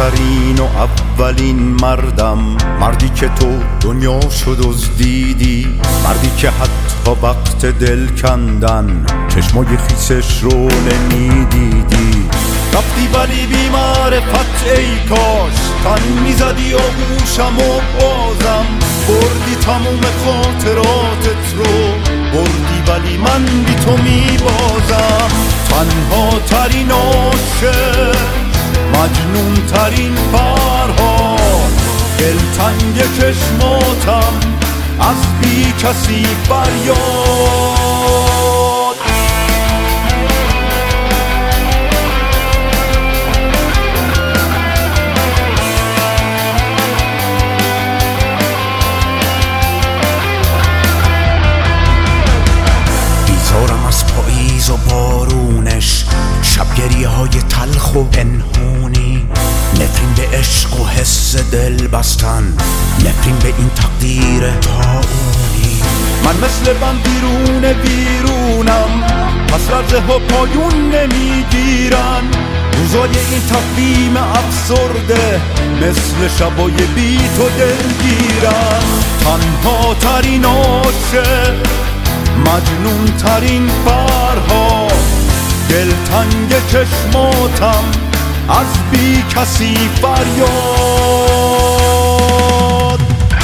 آخرین و اولین مردم، مردی که تو دنیاشو دزدیدی، مردی که حتی وقت دل کندن چشمای خیسش رو نمیدیدی. رفتی ولی بی معرفت ای کاش تن میزدی آغوشم و بازم بردی تموم خاطراتت رو، بردی ولی من بی تو میبازم. تنها ترین عاشق، مجنون ترین فرهاد، دلتنگ چشماتم از بی کسی فریاد. بیزارم از پاییز و بارونش، شبگریه های تلخ و پنهونی، نفرین به عشق و حس دل بستن، نفرین به این تقدیر طاعونی. من مثل بیرونم، پس لرزه ها پایون نمیگیرن. روزای این تقویم افسرده مثل شبای بی تو دلگیرن. تنها ترین عاشق، مجنون ترین فرهاد، دلتنگ چشماتم از بی کسی فریاد.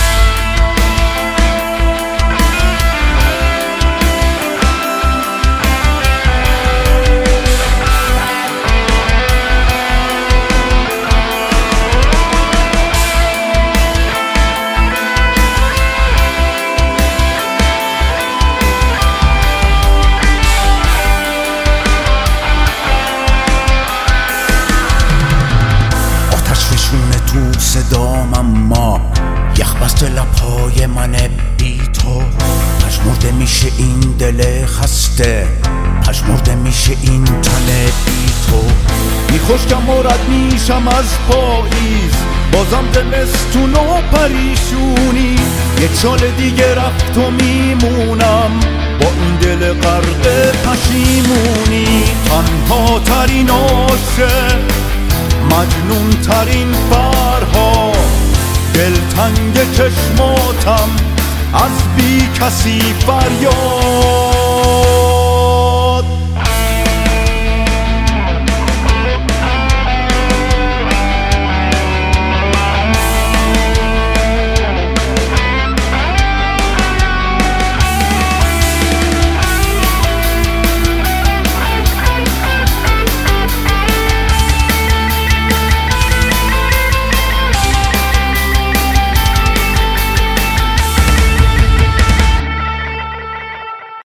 تو صدام اما یخ بسته لبهای من بی تو، پژمرده میشه این دل خسته، پژمرده میشه این تن بی تو. میخشکم و رد میشم از پاییز، بازم زمستون و پریشونی. یک سال دیگه رفت و میمونم با این دل غرق پشیمونی. تنها ترین عاشق، مجنون ترین فرهاد، دلتنگ چشماتم از بی کسی فریاد.